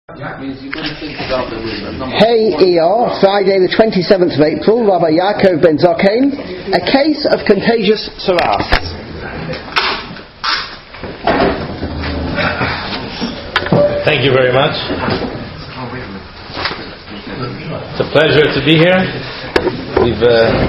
Hey ER, Friday the 27th of April, Rabbi Yaakov Ben Zaken, a case of contagious tsaras. Thank you very much. It's a pleasure to be here. We've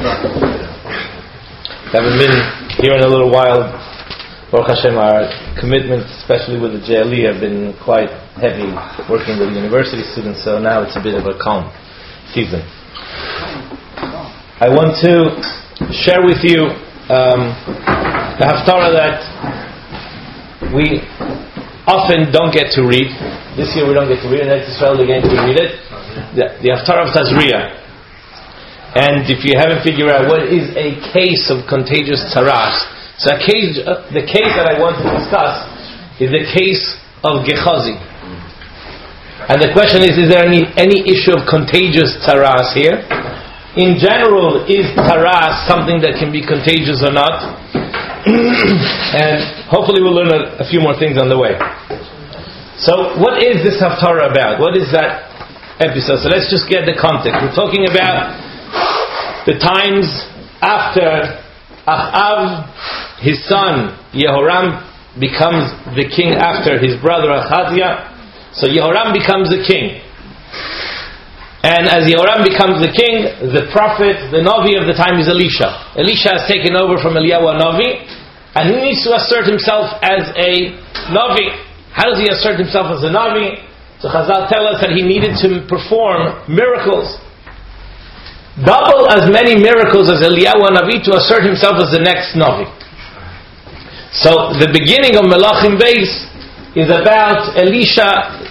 haven't been here in a little while. Baruch Hashem, our commitments, especially with the JLE, have been quite heavy working with university students, so now it's a bit of a calm season. I want to share with you the Haftarah that we often don't get to read. This year we don't get to read it, next Israel we're going to read it. The Haftarah of Tazria. And if you haven't figured out what is a case of contagious tsaras, so the case that I want to discuss is the case of Gehazi. And the question is there any issue of contagious tsaras here? In general, is tsaras something that can be contagious or not? And hopefully we'll learn a few more things on the way. So what is this Haftarah about? What is that episode? So let's just get the context. We're talking about the times after Achav, his son Yehoram, becomes the king after his brother Achaziah. So Yehoram becomes the king. And as Yehoram becomes the king, the prophet, the Navi of the time is Elisha. Elisha has taken over from Eliyahu Navi, and he needs to assert himself as a Navi. How does he assert himself as a Navi? So Chazal tell us that he needed to perform miracles. Double as many miracles as Eliyahu Navi to assert himself as the next Navi. So the beginning of Melachim Beis is about Elisha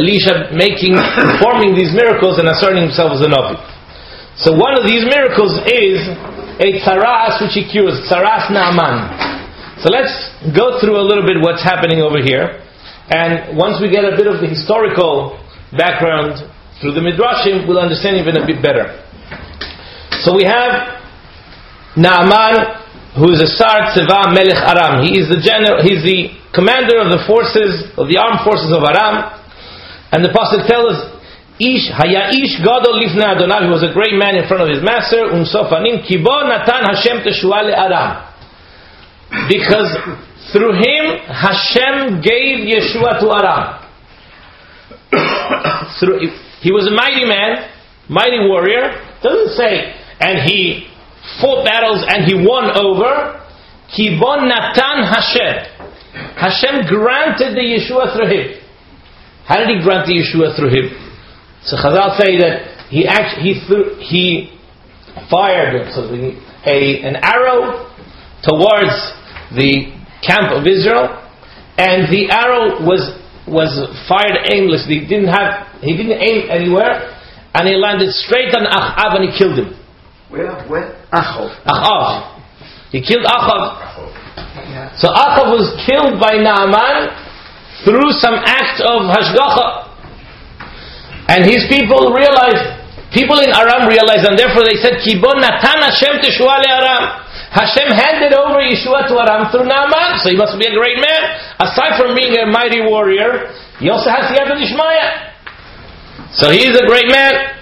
performing these miracles and asserting himself as a Navi. So one of these miracles is a tsaras which he cures, tsaras Naaman. So let's go through a little bit what's happening over here, and once we get a bit of the historical background through the Midrashim, we'll understand even a bit better. So we have Naaman, who is a Sar Tzeva Melech Aram. He is the general. He's the commander of the forces, of the armed forces of Aram. And the pasuk tells us, Ish Haya Ish Gadol Lifnei Adonai. He was a great man in front of his master. Sofanim Kibo Natan Hashem Teshua LeAram. Because through him Hashem gave Yeshua to Aram. He was a mighty man, mighty warrior. Doesn't say, and he fought battles and he won over. Kibon Natan Hashem. Hashem granted the Yeshua through him. How did he grant the Yeshua through him? So Chazal say that he fired an arrow towards the camp of Israel, and the arrow was fired aimlessly. He didn't aim anywhere, and he landed straight on Achav and he killed him. Where? Achav. He killed Achav. Yeah. So Achav was killed by Naaman through some act of hashgacha. And his people in Aram realized, and therefore they said, Kibon Natan Hashem Teshua LeAram. Hashem handed over Yeshua to Aram through Naaman, so he must be a great man. Aside from being a mighty warrior, he also has Siyata Dishmaya. So he is a great man.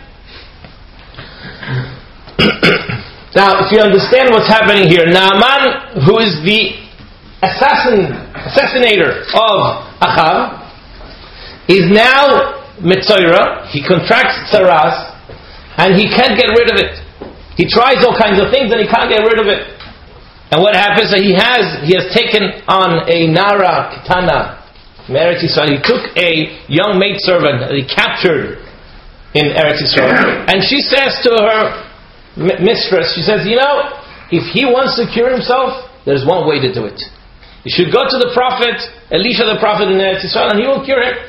Now, if you understand what's happening here, Naaman, who is the assassinator of Achav, is now Metzoira. He contracts tsaras, and he can't get rid of it. He tries all kinds of things, and he can't get rid of it. And what happens? He has taken on a Nara Kitana from Eretz Yisrael. He took a young maidservant that he captured in Eretz Yisrael, and she says to her mistress, she says, if he wants to cure himself, there's one way to do it. You should go to the prophet, Elisha the prophet in Eretz Yisrael, and he will cure him.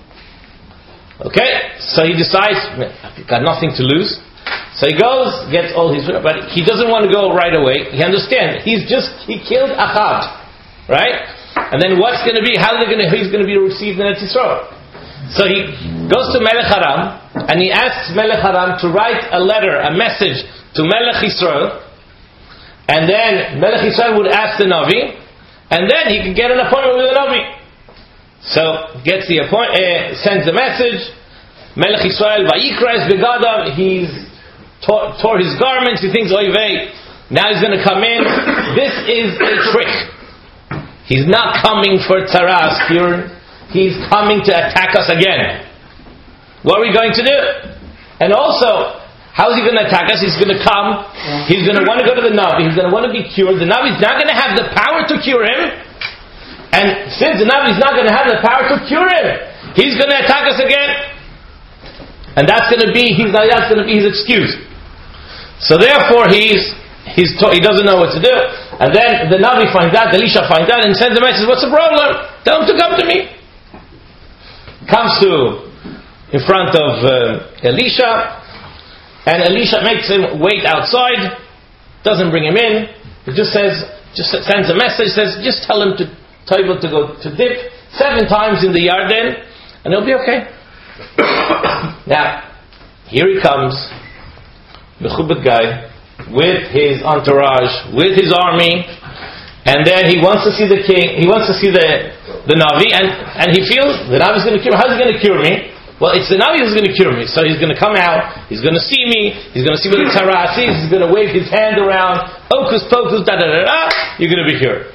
Okay? So he decides, I've got nothing to lose. So he goes, gets all his, but he doesn't want to go right away. He understands. He killed Achav. Right? And then what's going to be, he's going to be received in Eretz Yisrael. So he goes to Melech Aram, and he asks Melech Aram to write a letter, a message to Melech Yisrael, and then Melech Yisrael would ask the Navi, and then he could get an appointment with the Navi. So gets the sends the message. Melech Yisrael vayikra es begadav. He's tore his garments. He thinks, oy vey, now he's going to come in. This is a trick. He's not coming for tzara skir. He's coming to attack us again. What are we going to do? And also, how is he going to attack us? He's going to come. He's going to want to go to the Navi. He's going to want to be cured. The Navi is not going to have the power to cure him. And since the Navi is not going to have the power to cure him, he's going to attack us again. And that's going to be his excuse. So therefore, he doesn't know what to do. And then the Navi finds out, Elisha finds out, and sends a message, what's the problem? Tell him to come to me. Comes in front of Elisha, and Elisha makes him wait outside, doesn't bring him in. He just sends a message, says, just tell him to go to dip 7 times in the Yarden, and he'll be okay. Now, here he comes, Mechubet guy, with his entourage, with his army, and then he wants to see the king, he wants to see the Navi, and he feels the Navi is going to cure me. How's he going to cure me? Well, it's the Navi who's going to cure me. So he's going to come out, he's going to see me, he's going to see what the tzara is, he's going to wave his hand around, hocus pocus, you're going to be cured.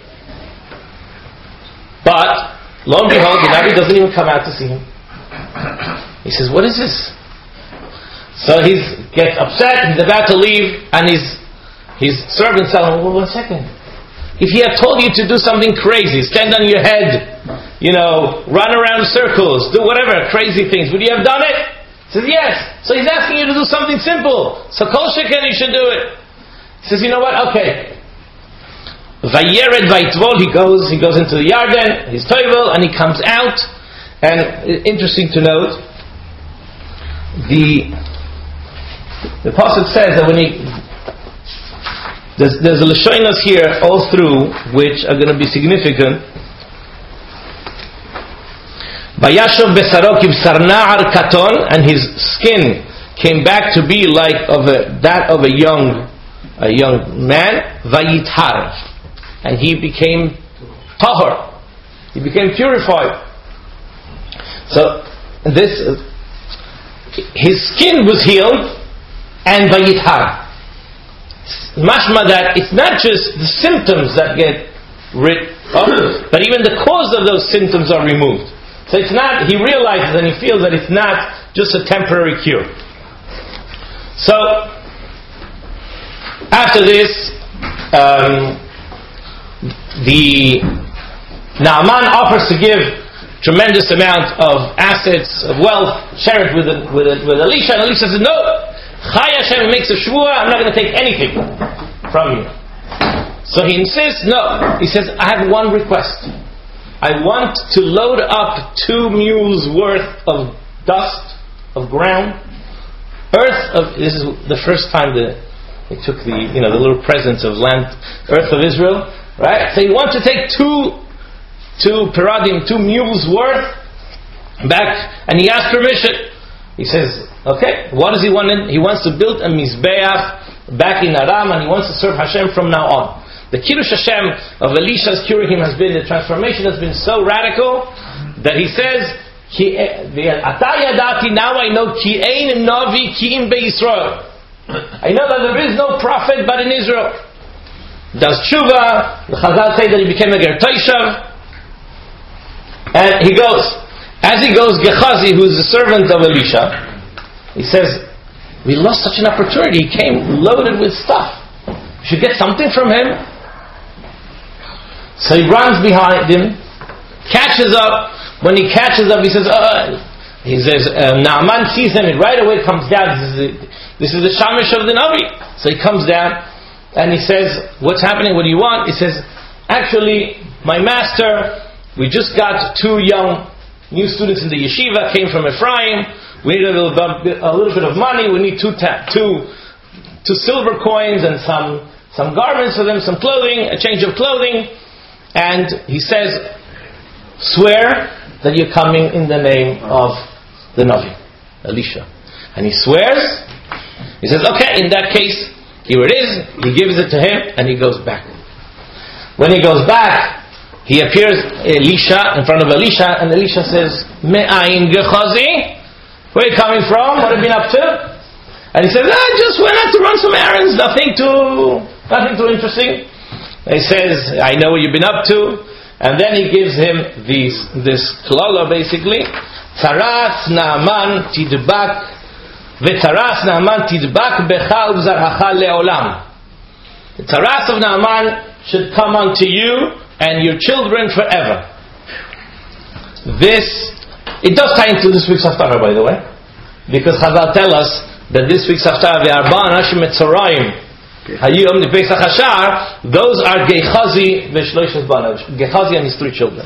But, lo and behold, the Navi doesn't even come out to see him. He says, what is this? So he gets upset, he's about to leave, and his servants tell him, well, 1 second. If he had told you to do something crazy, stand on your head, run around circles, do whatever, crazy things, would you have done it? He says, yes. So he's asking you to do something simple. So kol sheken, you should do it. He says, you know what? Okay. Vayered vaytvol, he goes into the Yarden, he's toivel, and he comes out. And interesting to note, the Pasuk says that when there's a Lashonos here all through which are going to be significant. Vayashov besaro kibsar na'ar katon, and his skin came back to be like that of a young man. Vayithar, and he became tahor. He became purified. So his skin was healed, and vayithar. Mashma that it's not just the symptoms that get rid of, but even the cause of those symptoms are removed. So it's not, he realizes and he feels that it's not just a temporary cure. So, after this, the Naaman offers to give tremendous amount of assets, of wealth, share it with Elisha, and Elisha says, no, Chai Hashem makes a shvuah, I'm not going to take anything from you. So he insists, no. He says, I have one request. I want to load up 2 mules worth of dust, of ground, this is the first time that they took the little presents of land, earth of Israel, right? So he wants to take 2 paradim, 2 mules worth back, and he asks permission. He says, okay, what does he want? He wants to build a mizbeach back in Aram, and he wants to serve Hashem from now on. The Kiddush Hashem of Elisha's curing him has been, the transformation has been so radical that he says, now I know ki ein navi ki im beYisrael. I know that there is no prophet but in Israel. Does tshuva, the Chazal say that he became a ger Toshav, and he goes, as he goes, Gehazi, who is the servant of Elisha, he says, we lost such an opportunity. He came loaded with stuff. We should get something from him. So he runs behind him, catches up. When he catches up, he says, Naaman sees him, and right away comes down. This is the Shamish of the Navi. So he comes down, and he says, what's happening? What do you want? He says, actually, my master, we just got 2 young new students in the yeshiva, came from Ephraim. We need a little bit of money. We need 2 silver coins and some garments for them, some clothing, a change of clothing. And he says, swear that you're coming in the name of the Navi, Elisha. And he swears. He says, okay, in that case, here it is. He gives it to him, and he goes back. When he goes back, he appears Elisha in front of Elisha, and Elisha says, Me'ayin Gehazi? Where are you coming from? What have you been up to? And he says, I just went out to run some errands, nothing too interesting. And he says, I know what you've been up to. And then he gives him this klala basically, Taras Naaman tidbak v'taras Naaman tidbak becha ubzarhacha le'olam. The taras of Naaman should come unto you and your children forever. It does tie into this week's Haftarah, by the way, because Chazal tell us that this week's Haftarah, v'arba anashim etzorayim hayom nipesach hashar, those are Gehazi v'shloishes banav, Gehazi and his 3 children.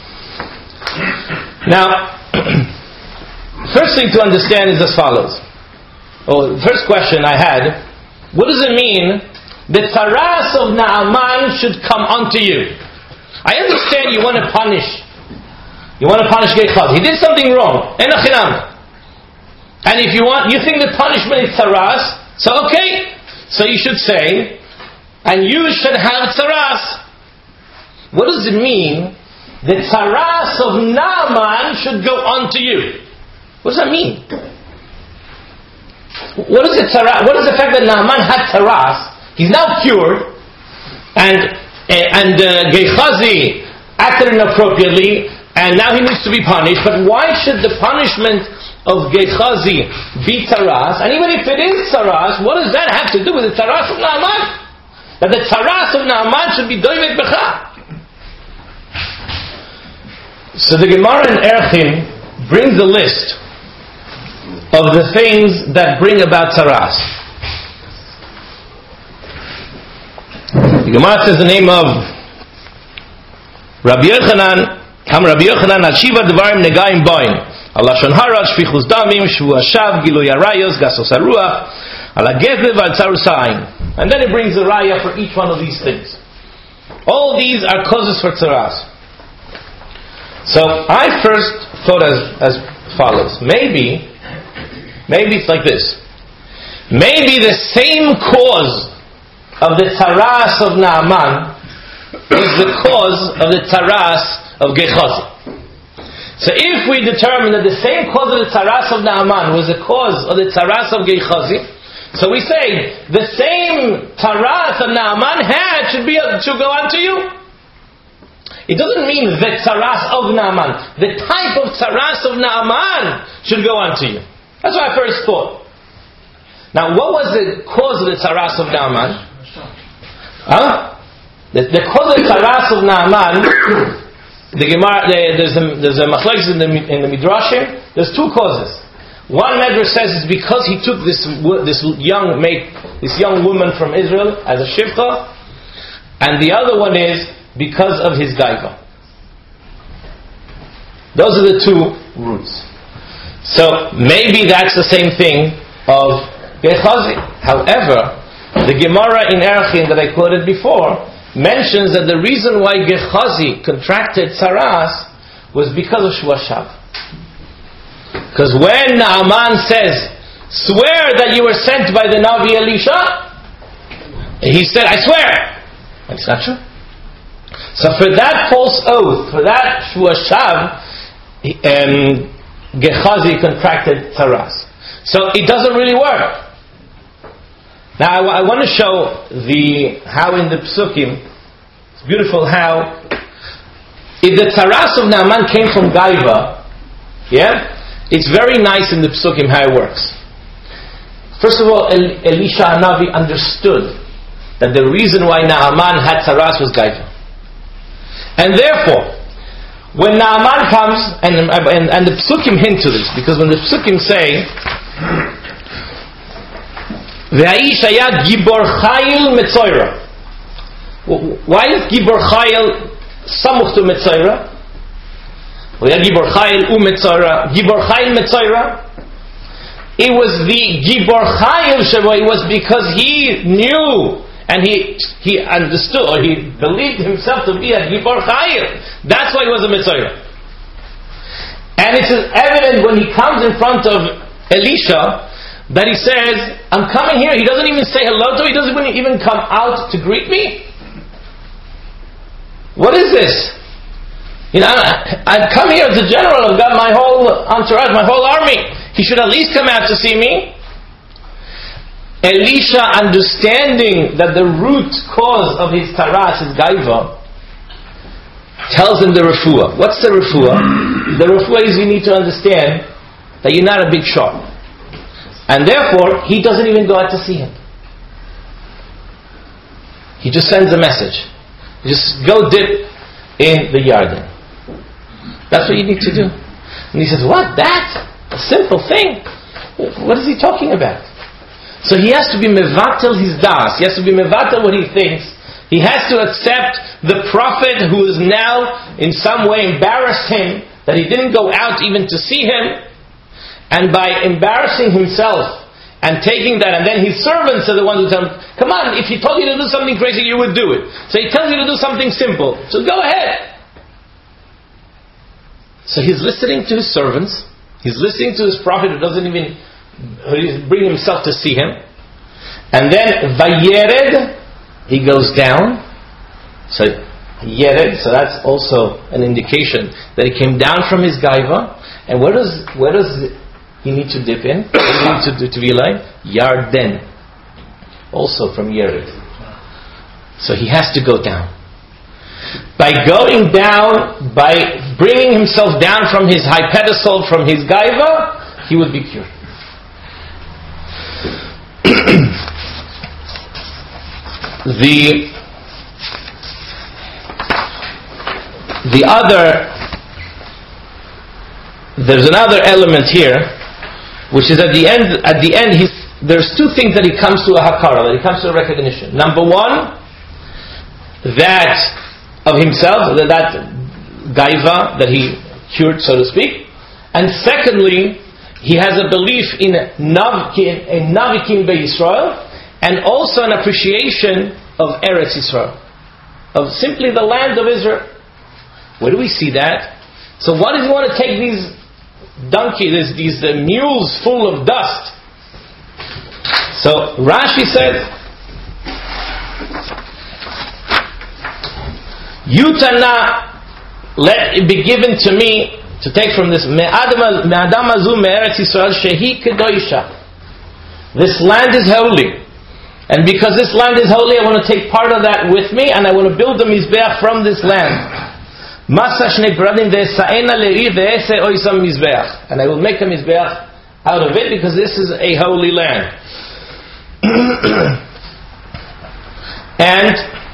Now, first thing to understand is as follows. The first question I had, what does it mean the taras of Naaman should come unto you? I understand you want to punish Gehazi. He did something wrong. And if you think the punishment is taras, so okay. So you should say, and you should have taras. What does it mean? The taras of Naaman should go unto you. What does that mean? What is the fact that Naaman had taras? He's now cured, and Gehazi acted inappropriately, and now he needs to be punished. But why should the punishment of Gehazi be taras? And even if it is taras, what does that have to do with the taras of Naaman? That the taras of Naaman should be doivet becha. So the Gemara in Erechim brings a list of the things that bring about taras. The Gemara says the name of Rabbi Yochanan, Rabbi Yochanan al Shiva Devarim Negaim Boim, Allah Shon Hara, Shfichus Damim, Shvu Hashav, Gilu Yarayos, Gasos Haruach, Allah Gezev al Tzarusaim. And then it brings a raya for each one of these things. All these are causes for taras. So I first thought as follows. Maybe it's like this. Maybe the same cause of the taras of Naaman is the cause of the taras of Gehazi. So if we determine that the same cause of the taras of Naaman was the cause of the taras of Gehazi, so we say the same taras that Naaman had should go on to you. It doesn't mean the taras of Naaman. The type of taras of Naaman should go on to you. That's what I first thought. Now, what was the cause of the taras of Naaman? The cause of the taras of Naaman, the Gemara, there's a machlokes in the Midrashim. There's 2 causes. One Medrash says it's because he took this young woman from Israel as a shivcha, and the other one is because of his gaiva. Those are the 2 roots. So maybe that's the same thing of Gehazi. However, the Gemara in Erechim that I quoted before mentions that the reason why Gehazi contracted taras was because of Shvu Hashav. Because when Naaman says, swear that you were sent by the Navi Elisha, he said, I swear. And it's not true. So for that false oath, for that Shvu Hashav, Gehazi contracted taras. So it doesn't really work. Now I want to show how in the Psukim, it's beautiful how, if the taras of Naaman came from Gaiva, it's very nice in the Psukim how it works. First of all, Elisha Hanavi understood that the reason why Naaman had taras was Gaiva. And therefore, when Naaman comes, and the Psukim hint to this, because when the Psukim say, V'haish hayad gibor chayil metzoira. Why is gibor chayil samuch to metzoira? V'hayad gibor chayil metzoira. Gibor chayil metzoira. It was the gibor chayil shebo. It was because he knew and he understood, or he believed himself to be a gibor chayil. That's why he was a metzoira. And it is evident when he comes in front of Elisha that he says, I'm coming here. He doesn't even say hello to me. He doesn't even come out to greet me. What is this? I've come here as a general, I've got my whole entourage, my whole army. He should at least come out to see me. Elisha, understanding that the root cause of his taras is gaiva, tells him the refuah. What's the refuah? The refuah is you need to understand that you're not a big shot. And therefore, he doesn't even go out to see him. He just sends a message. Just go dip in the Yarden. That's what you need to do. And he says, what? That? A simple thing? What is he talking about? So he has to be mevatel his das. He has to be mevatel what he thinks. He has to accept the prophet who is now in some way embarrassed him, that he didn't go out even to see him. And by embarrassing himself and taking that, and then his servants are the ones who tell him, come on, if he told you to do something crazy, you would do it. So he tells you to do something simple. So go ahead. So he's listening to his servants. He's listening to his prophet who doesn't even bring himself to see him. And then Vayered, he goes down. So Yered, so that's also an indication that he came down from his gaiva. And where does he need to dip in? What does he need to be like? Yarden. Also from Yered. So he has to go down. By going down, by bringing himself down from his high pedestal, from his gaiva, he would be cured. There's another element here, which is at the end, there's two things that he comes to a hakara, that he comes to a recognition. Number one, that of himself, that gaiva that he cured, so to speak. And secondly, he has a belief in Navikim Be'Yisrael, and also an appreciation of Eretz Yisrael, of simply the land of Israel. Where do we see that? So why does he want to take these these mules full of dust? So Rashi said, Yutana, let it be given to me to take from this Me'adam Azu Me'eretz Yisrael Shehi Kedoisha. This land is holy. And because this land is holy, I want to take part of that with me, and I want to build a mizbeach from this land. And I will make a mizbeach out of it, because this is a holy land. And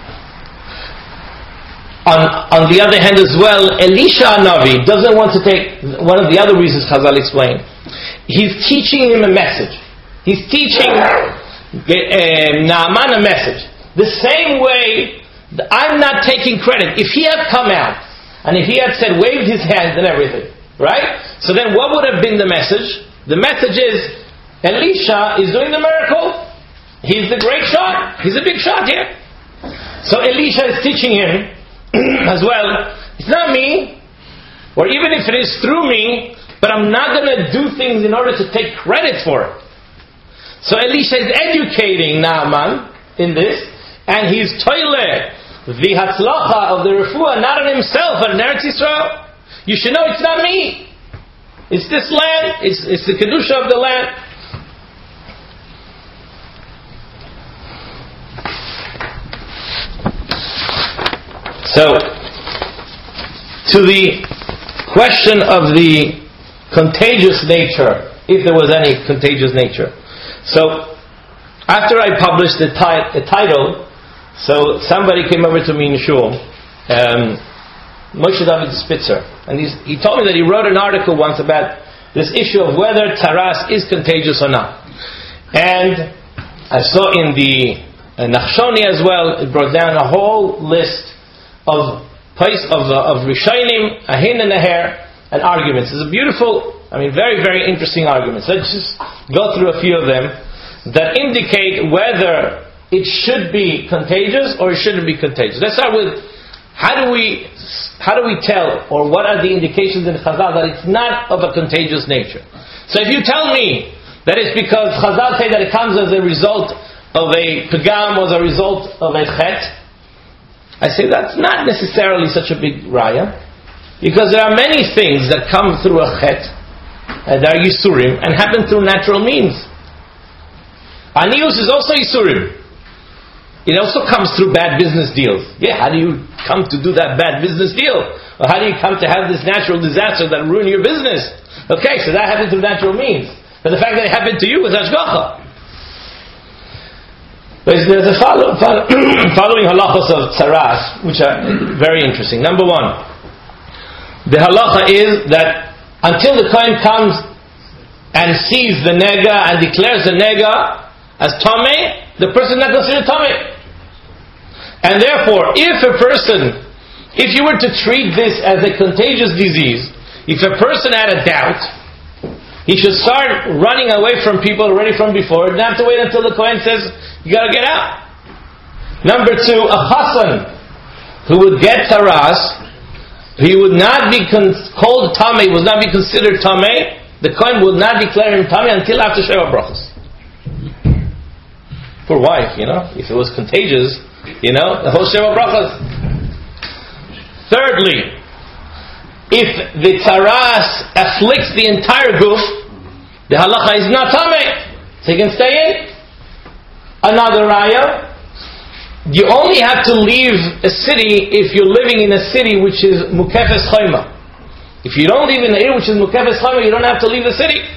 on the other hand as well, Elisha Navi doesn't want to take, one of the other reasons Chazal explained, he's teaching him a message. He's teaching Naaman a message. The same way, I'm not taking credit. If he had come out, and if he had said, waved his hands and everything, right? So then what would have been the message? The message is, Elisha is doing the miracle. He's the great shot. He's a big shot here. So Elisha is teaching him as well, it's not me, or even if it is through me, but I'm not going to do things in order to take credit for it. So Elisha is educating Naaman in this, and he's toileh the hatzlacha of the refuah, not on himself, but on Eretz Yisrael. You should know it's not me. It's this land. It's the kedusha of the land. So, to the question of the contagious nature, if there was any contagious nature. So, after I published the title, so somebody came over to me in Shul, Moshe David Spitzer, and he told me that he wrote an article once about this issue of whether taras is contagious or not. And I saw in the Nachshoni as well, it brought down a whole list of Rishonim, Ahin and Aher, and arguments. It's a beautiful, very, very interesting arguments. Let's just go through a few of them that indicate whether it should be contagious or it shouldn't be contagious. Let's start with how do we tell, or what are the indications in Chazal that it's not of a contagious nature? So if you tell me that it's because Chazal say that it comes as a result of a pagam or as a result of a chet, I say that's not necessarily such a big raya. Because there are many things that come through a chet, that are Yisurim, and happen through natural means. Anius is also Yisurim. It also comes through bad business deals. Yeah, how do you come to do that bad business deal? Or how do you come to have this natural disaster that ruin your business? Okay, so that happened through natural means. But the fact that it happened to you was Hashgacha. There's the following halachos of tzaras, which are very interesting. Number one, the halacha is that until the Kohen comes and sees the nega and declares the nega as tameh, the person is not considered tameh. And therefore, if you were to treat this as a contagious disease, if a person had a doubt, he should start running away from people already from before, and have to wait until the Kohen says, you gotta get out. Number two, a chassan who would get taras, he would not be called tameh, would not be considered tameh. The Kohen would not declare him tameh until after Sheva Brachos. Poor wife, if it was contagious, the whole Sheva Brachos. Thirdly, if the taras afflicts the entire goof, the halacha is not tameh, so he can stay in. Another raya, you only have to leave a city if you're living in a city which is mukefes chayma. If you don't live in an area which is mukefes chayma, you don't have to leave the city.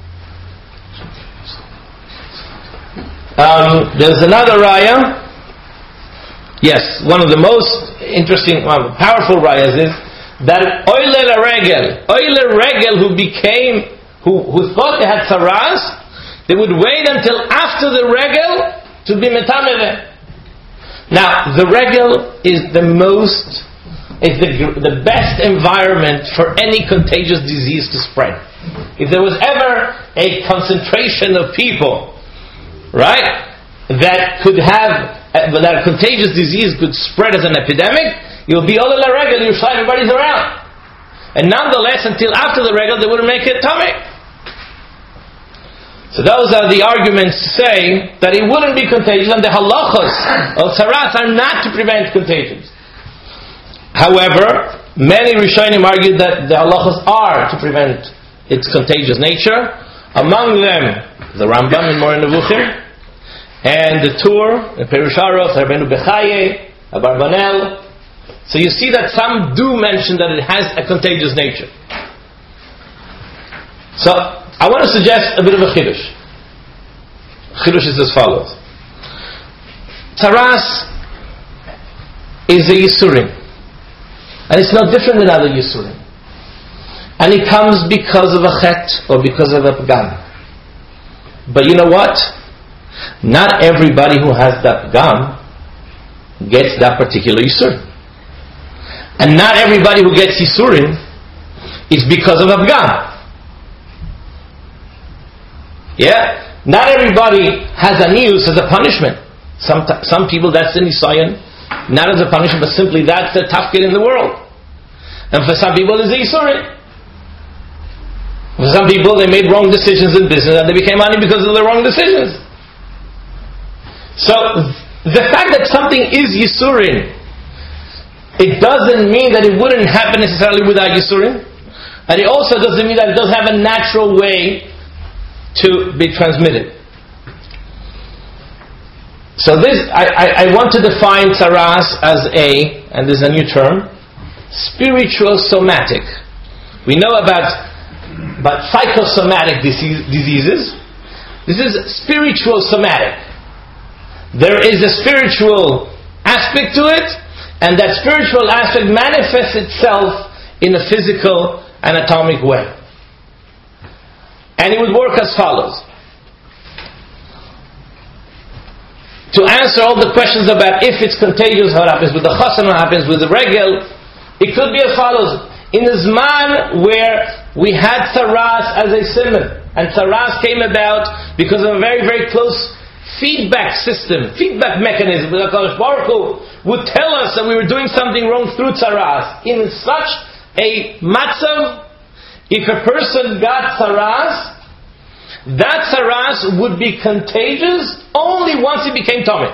There's another raya. Yes, one of the most interesting, powerful rayas is that oile regel who thought they had tzaras, they would wait until after the regel to be metameh. Now, the regel is the best environment for any contagious disease to spread. If there was ever a concentration of people, right, that could have that a contagious disease could spread as an epidemic, it would be all in the regel. Everybody's around, and nonetheless, until after the regel, they wouldn't make it tameh. So those are the arguments to say that it wouldn't be contagious, and the halachos of tzaras are not to prevent contagions. However, many Rishonim argued that the halachos are to prevent its contagious nature. Among them, the Rambam in Moreh Nevuchim, and the Tur, the Perush Aruch, Rabbeinu Bechaye, Abarbanel. So you see that some do mention that it has a contagious nature. So I want to suggest a bit of a chidush. Chidush is as follows. Tzaras is a Yisurim, and it's no different than other Yisurim. And it comes because of a chet or because of a pagam. But you know what? Not everybody who has that pagam gets that particular Yisurim. And not everybody who gets Yisurim is because of a pagam. Yeah? Not everybody has anius as a punishment. Some people that's an isayan, not as a punishment, but simply that's the tafkid in the world. And for some people it's a yisurim. For some people they made wrong decisions in business and they became ani because of the wrong decisions. So the fact that something is yisurim, it doesn't mean that it wouldn't happen necessarily without yisurim, and it also doesn't mean that it doesn't have a natural way to be transmitted. So this, I want to define tzaras as and there's a new term, spiritual somatic. We know about psychosomatic diseases. This is spiritual somatic. There is a spiritual aspect to it, and that spiritual aspect manifests itself in a physical, anatomic way. And it would work as follows. To answer all the questions about if it's contagious, what happens with the chassan, what happens with the regel, it could be as follows. In the Zman where we had tzaras as a simon, and tzaras came about because of a very, very close feedback system, feedback mechanism, where HaKadosh Baruch Hu would tell us that we were doing something wrong through tzaras. In such a matzav, if a person got tzaras, that tzaras would be contagious only once it became tameh.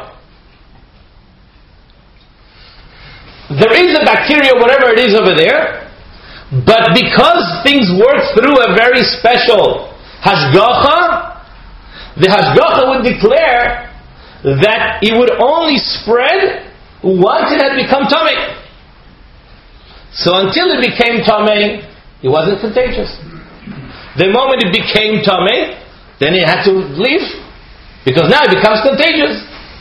There is a bacteria, whatever it is over there, But because things work through a very special hashgacha, the hashgacha would declare that it would only spread once it had become tamei. So until it became tamei, it wasn't contagious. The moment it became tamei, then it had to leave, because now it becomes contagious.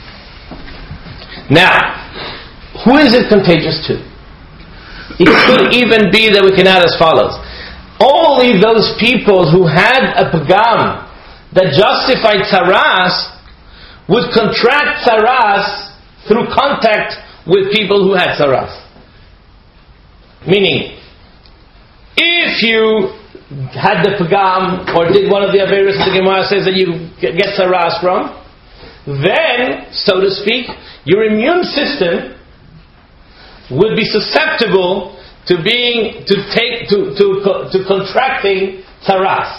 Now, who is it contagious to? It could even be that we can add as follows. Only those people who had a pagam that justified tzaras would contract tzaras through contact with people who had tzaras. Meaning, if you had the pagam or did one of the averos the Gemara says that you get tzaras from, then, so to speak, your immune system would be susceptible to contracting tzaras.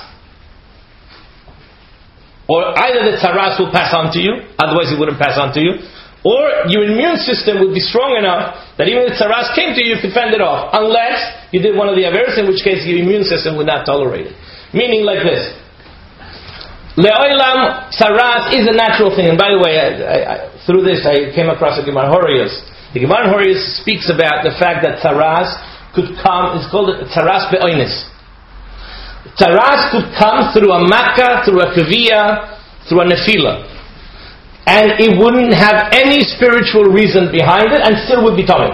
Or either the tzaras will pass on to you, otherwise it wouldn't pass on to you, or your immune system would be strong enough that even if tzaras came to you, you could fend it off, unless you did one of the averos, in which case your immune system would not tolerate it. Meaning like this. Le'olam, tzaras is a natural thing. And by the way, through this I came across a Gemara Horius. The Gemara Horius speaks about the fact that tzaras could come, it's called tzaras be'oinis. Tzaras could come through a makkah, through a kaviyah, through a nefila. And it wouldn't have any spiritual reason behind it and still would be tummy.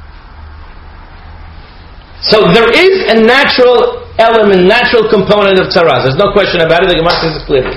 So there is a natural element, natural component of tzaras. There's no question about it. The Gemara says it clearly.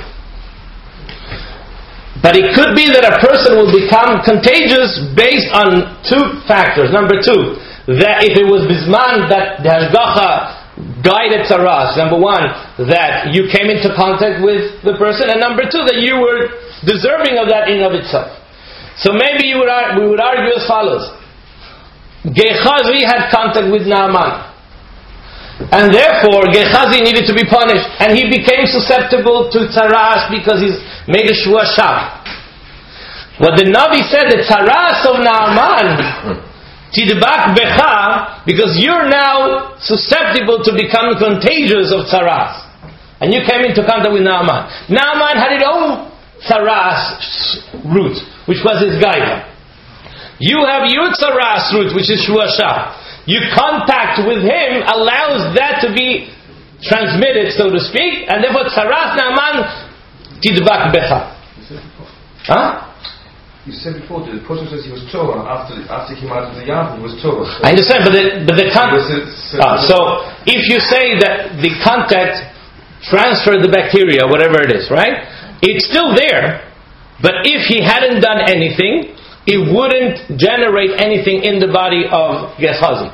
But it could be that a person will become contagious based on two factors. Number two, that if it was bisman that the hashgacha guided tzaras, number one, that you came into contact with the person, and number two, that you were deserving of that in of itself. So maybe we would argue as follows. Gehazi had contact with Naaman, and therefore Gehazi needed to be punished, and he became susceptible to tzaras because he's made a shua shah. What the Navi said, the tzaras of Naaman tidbak becha, because you're now susceptible to become contagious of tzaras, and you came into contact with Naaman. Naaman had his own tzaras root, which was his gaiva. You have your tzaras root, which is shuasha. Your contact with him allows that to be transmitted, so to speak, and therefore tzaras Naaman tidbak becha. Huh? You said before, the person says he was Torah after he came out of the Yam, he was Torah. I understand, but the contact. So if you say that the contact transferred the bacteria, whatever it is, right? It's still there, but if he hadn't done anything, it wouldn't generate anything in the body of Gehazi.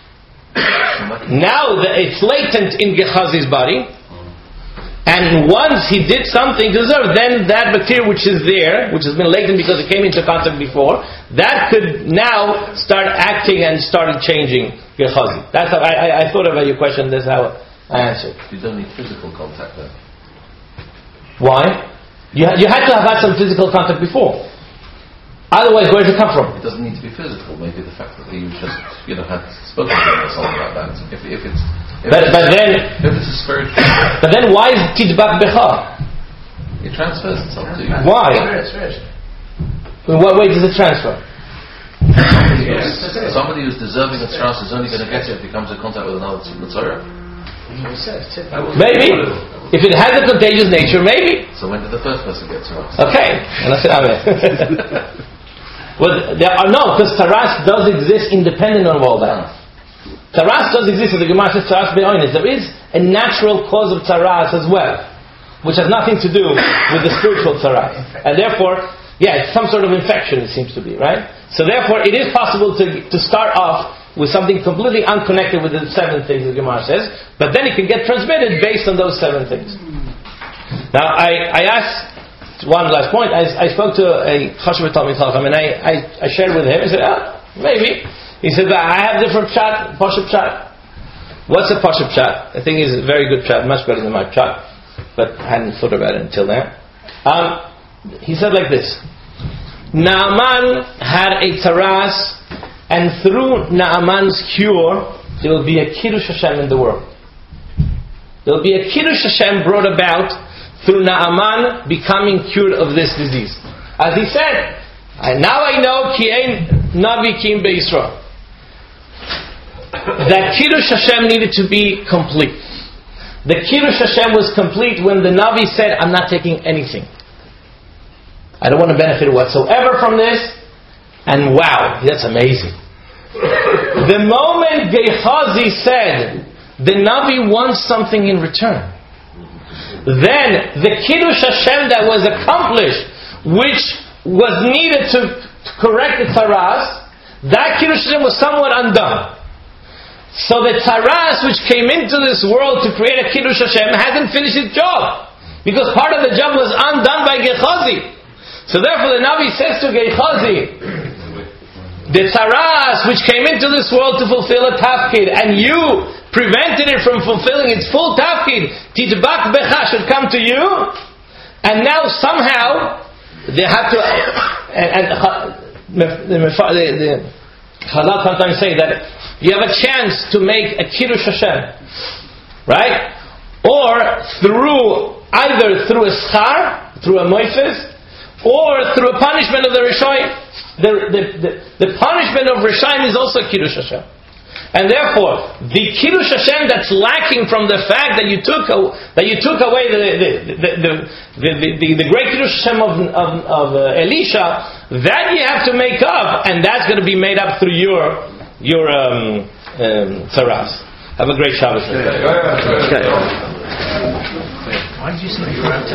Now that it's latent in Gehazi's body, and once he did something to deserve, then that bacteria which is there, which has been latent because it came into contact before, that could now start acting and started changing Gehazi. That's how I thought about your question. That's how I answered. You don't need physical contact then. Why? You had to have had some physical contact before. Otherwise, where does it come from? It doesn't need to be physical. Maybe the fact that you just had spoken to him or something like that. If it's a spiritual. But then why is it tidbak becha? It transfers itself to you. Why? In what way does it transfer? Somebody who's deserving of tzaras is only going to get it if he comes in contact with another Tzorah. Maybe. If it has a contagious nature, maybe. So when did the first person get tzaras? Okay. And I said, amen. Well, because tzaras does exist independent of all that. Tzaras does exist, as the Gemara says, tzaras be'oinis. There is a natural cause of tzaras as well, which has nothing to do with the spiritual tzaras. And therefore, it's some sort of infection, it seems to be, right? So therefore, it is possible to start off with something completely unconnected with the 7 things the Gemara says, but then it can get transmitted based on those 7 things. Now, I asked one last point. I spoke to a Chashuv Talmid Chacham, and I shared with him. He said, maybe. He said, I have different pshat, Pashup pshat. What's a Pashup pshat? I think it's a very good pshat, much better than my pshat, but I hadn't thought about it until now. He said like this: Naaman had a tzaras, and through Naaman's cure, there will be a Kiddush Hashem in the world. There will be a Kiddush Hashem brought about through Naaman becoming cured of this disease. As he said, now I know Ki ein Navi Kim Be'Yisrael. That Kiddush Hashem needed to be complete. The Kiddush Hashem was complete when the Navi said, I'm not taking anything. I don't want to benefit whatsoever from this. And wow, that's amazing. The moment Gehazi said, the Navi wants something in return, then the Kiddush Hashem that was accomplished, which was needed to correct the taras, that Kiddush Hashem was somewhat undone. So the taras which came into this world to create a Kiddush Hashem hasn't finished its job, because part of the job was undone by Gehazi. So therefore the Navi says to Gehazi, the taras which came into this world to fulfill a tafkid, and you prevented it from fulfilling its full tafkid, titbak becha, should come to you, and now somehow they have to, the Chazal sometimes say that you have a chance to make a Kiddush Hashem, right? Or either through a schar, through a moifes, or through a punishment of the Rishoyim. The punishment of Rishoyim is also Kiddush Hashem. And therefore, the Kiddush Hashem that's lacking from the fact that you took away the great Kiddush Hashem of Elisha, that you have to make up, and that's going to be made up through your taras. Have a great Shabbos. Why did you say